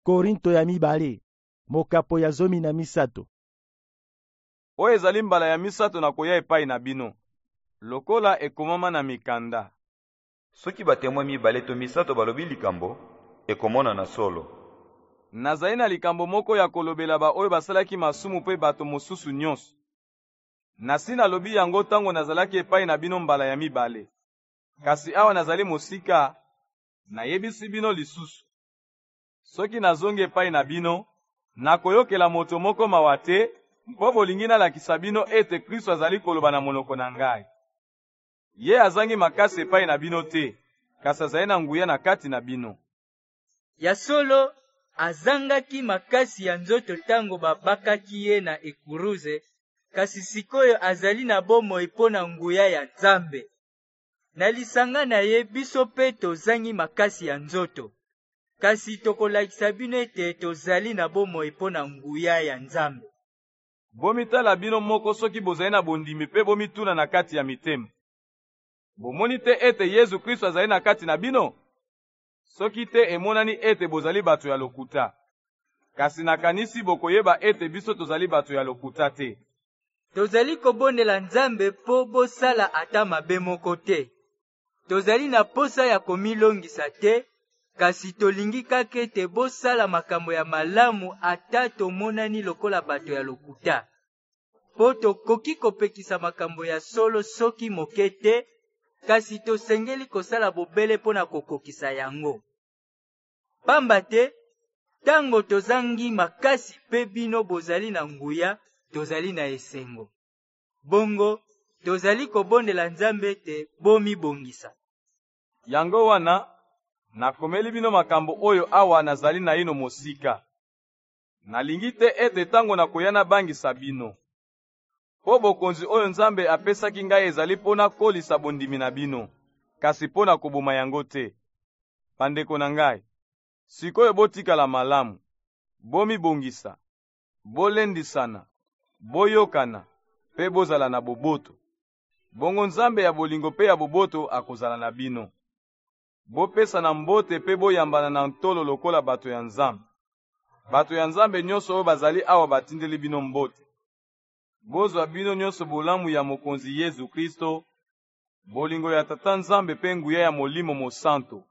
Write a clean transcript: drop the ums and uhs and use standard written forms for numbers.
Korinto ya mibale, mokapo ya 13. Oyo ezali mbala ya misato na koya epai na bino, lokola ekomama na mikanda. Soki batemwa mibale to misato balobi likambo, ekomona na solo. Nazali na likambo moko ya kolobela ba oyo basalaki masumu mpe bato mosusu nyonso. Nasi nalobi yango tango nazalaki epai na bino mbala ya mibale. Kasi awa nazali mosika, nayebisi bino lisusu. Soki nazongi epai na bino, nakoyokela moto moko mawa te, mpo bolingi nalakisa bino ete Kristo azali koloba na monoko na ngai. Ye azangi makasi epai na bino te, kasi azali na nguya na kati na bino. Ya solo, azangaki makasi ya nzoto tango babakaki ye na ekuruze, kasi sikoyo azali na bomoi mpo na nguya ya Nzambe. Na lisanga na ye biso pe tozangi makasi ya nzoto, kasi tokolakisa bino ete tozali na bomoi mpo na nguya ya Nzambe. Bomitala bino moko soki bozali na bondimi mpe bomituna na kati ya mitema. Bomoni te ete Yesu Kristo azali na kati na bino? Soki te emonani ete bozali bato ya lokuta. Kasi nakanisi bokoyeba ete biso tozali bato ya lokuta te. Tozali kobondela Nzambe mpo bosala ata mabe moko te. Tozali na posa ya komilongisa te, kasi tolingi kaka ete bosala makambo ya malamu ata tomonani lokola bato ya lokuta. Po tokoki kopekisa makambo ya solo soki moke te, kasi tosengeli kosala bobele mpo na kokokisa yango. Pamba te, tango tozangi makasi mpe bino bozali na nguya, tozali na esengo. Bongo, tozali kobondela Nzambe ete bomibongisa. Yango wana, nakomeli bino makambo oyo awa nazali na ino mosika. Nalingi te ete tango nakoya nabangisa bino. Po bokonzi oyo Nzambe apesaki ngai ezali pona kolisa bondimi na bino, kasi pona koboma yango te. Bandeko na ngai, sikoyo botikala malamu, bomibongisa, bolendisana, boyokana, pe bozala na boboto. Bongo Nzambe ya bolingo pe ya boboto akozala na bino. Bopesa na mbote pe boyambana na ntolo lokola bato ya Nzambe. Bato ya Nzambe nyonso oyo bazali awa batindeli bino mbote. Bozwa bino nyonso bolamu ya mokonzi Yesu Kristo, bolingo ya Tata Nzambe pe nguya ya Molimo Mosantu